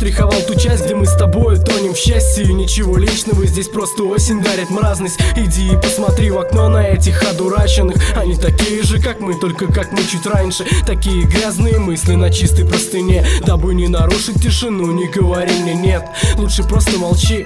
штриховал ту часть, где мы с тобой тонем в счастье. Ничего личного, здесь просто осень дарит мразность. Иди и посмотри в окно на этих одураченных. Они такие же, как мы, только как мы чуть раньше. Такие грязные мысли на чистой простыне. Дабы не нарушить тишину, не говори мне нет. Лучше просто молчи,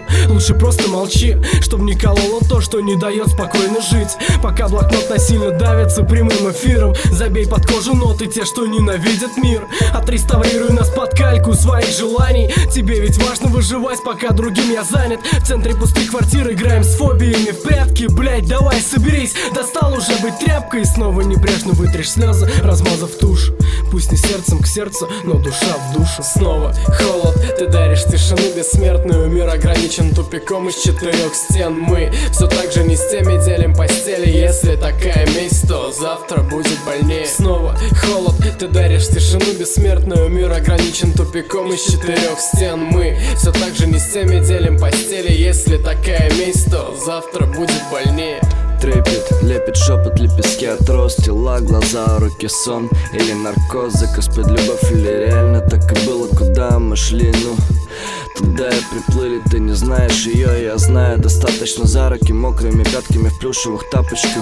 чтоб не кололо то, что не дает спокойно жить. Пока блокнот насильно давится прямым эфиром, забей под кожу ноты те, что ненавидят мир. Отреставрируй нас под кальку своих желаний. Тебе ведь важно выживать, пока другим я занят. В центре пустой квартиры играем с фобиями в прятки. Блять, давай соберись, достал уже быть тряпкой. Снова небрежно вытришь слезы, размазав тушь. Пусть не сердцем к сердцу, но душа в душу. Снова холод, ты даришь тишину бессмертную. Мир ограничен тупиком из 4 стен. Мы все так же не с теми делим постели. Если такая месть, то завтра будет больнее. Снова холод, ты даришь тишину бессмертную. Мир ограничен тупиком из 4 стен. Мы все так же не с теми делим постели. Если такая месть, то завтра будет больнее. Трепет, лепит шепот, лепестки от роз, тела, глаза, руки, сон или наркоз. Заказ под любовь или реально так и было, куда мы шли, ну туда и приплыли, ты не знаешь ее, я знаю. Достаточно за руки, мокрыми пятками в плюшевых тапочках.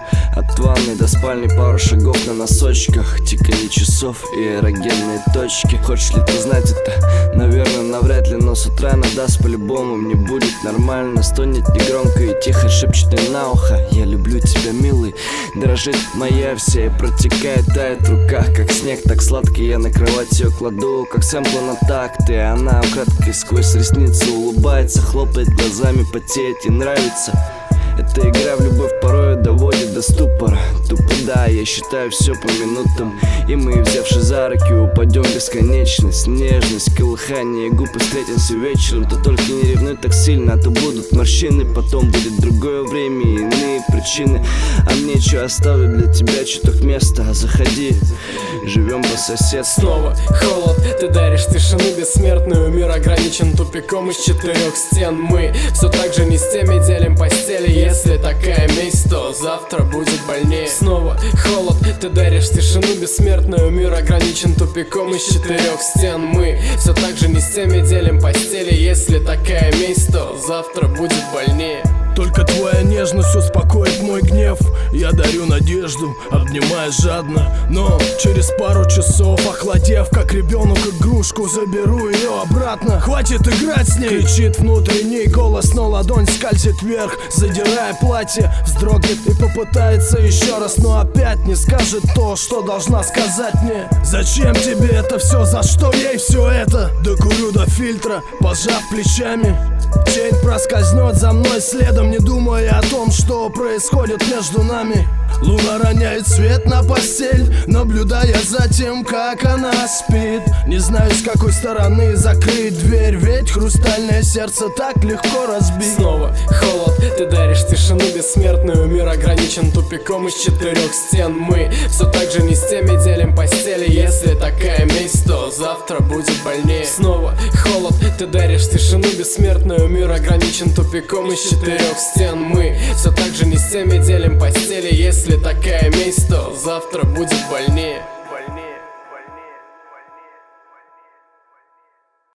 От ванны до спальни пару шагов на носочках. Тиканье часов и эрогенные точки. Хочешь ли ты знать это? Наверное, навряд ли, но с утра надаст по-любому. Мне будет нормально, стонет негромко и тихо шепчет мне на ухо: я люблю тебя, милый. Дрожит моя вся и протекает, тает в руках, как снег, так сладкий. Я на кровать ее кладу, как сэмпл на такт. И она украдкой сквозь ресницы улыбается, хлопает глазами, потеет, ей нравится. Эта игра в любовь порой доводит до ступора. Тупо да, я считаю все по минутам. И мы, взявши за руки, упадем в бесконечность. Нежность, колыхание губ, и встретимся вечером. То только не ревнуй так сильно, а то будут морщины. Потом будет другое время и иные причины. А мне что, оставлю для тебя чуток места. Заходи, живем по соседству. Снова холод, ты даришь тишину бессмертную. Мир ограничен тупиком из 4 стен. Мы все так же не с теми делим постели. Если такая месть, то завтра будет больнее. Снова холод, ты даришь тишину бессмертную. Мир ограничен тупиком из 4 стен. Мы все так же не с теми делим постели. Если такая месть, то завтра будет больнее. Только твоя нежность успокоит мой гнев. Я дарю надежду, обнимая жадно. Но через пару часов, охладев, как ребенок игрушку, заберу ее обратно. Хватит играть с ней, кричит внутренний голос, но ладонь скользит вверх, задирая платье. Вздрогнет и попытается еще раз, но опять не скажет то, что должна сказать мне. Зачем тебе это все, за что ей все это? Докурю до фильтра, пожав плечами. Тень проскользнет за мной следом, не думая о том, что происходит между нами. Луна роняет свет на постель, наблюдая за тем, как она спит. Не знаю, с какой стороны закрыть дверь, ведь хрустальное сердце так легко разбить. Снова холод, ты даришь тишину бессмертную. Мир ограничен тупиком из 4 стен. Мы все так же не с теми делим постели. Если такая месть, то завтра будет больнее. Снова холод, ты даришь тишину бессмертную. Мир ограничен тупиком из 4 стен. Мы все так же не с теми делим постели. Если такая месть, то завтра будет больнее.